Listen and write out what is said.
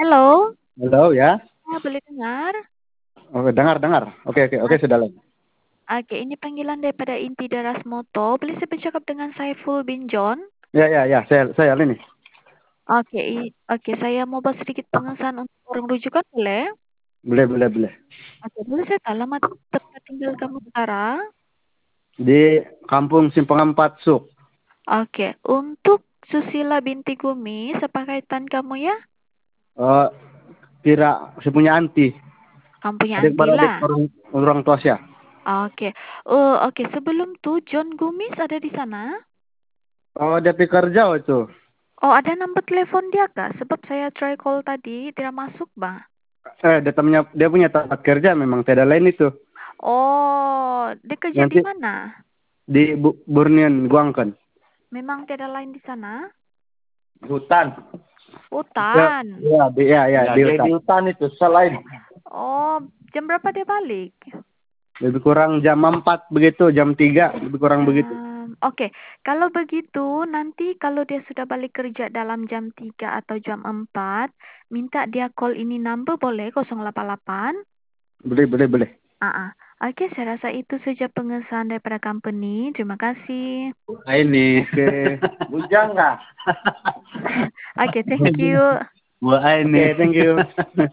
Halo, Halo ya. boleh dengar? Oke, dengar. Oke, Ah, sudah lah. Oke, ini panggilan daripada Inti Daras Moto. Boleh saya bercakap dengan Saiful bin John? Ya, saya ini. Oke, oke, saya mau bahas sedikit pengesahan untuk orang rujukan, boleh? Boleh. Oke, boleh saya tahu alamat tempat tinggal kamu sekarang? Di Kampung Simpang 4 Suk. Oke, untuk Susila binti Gumi, sepakaitan kamu ya? Eh, kira saya punya anti. Kamu punya Adik anti beradik lah. orang tua saya. Oke, oke, sebelum tuh John Gumis ada di sana? Oh, dia pergi kerja itu. Oh, ada nomor telepon dia kak? Sebab saya try call tadi, tidak masuk bang. Dia punya tempat kerja memang tidak lain itu. Oh, dia kerja di Nanti mana? di Burnian Guangkan. Memang tidak lain di sana? Hutan. Ya, Hutan. di hutan. Di hutan itu selain. Oh, jam berapa dia balik? Lebih kurang jam 4 begitu, jam 3 lebih kurang begitu. Oke, kalau begitu nanti kalau dia sudah balik kerja dalam jam 3 atau jam 4, minta dia call ini number boleh 088. Boleh. Oke, saya rasa itu saja pengesahan daripada company. Terima kasih. Ini. Oke. Bujang nggak? Oke, thank you. Oke, thank you.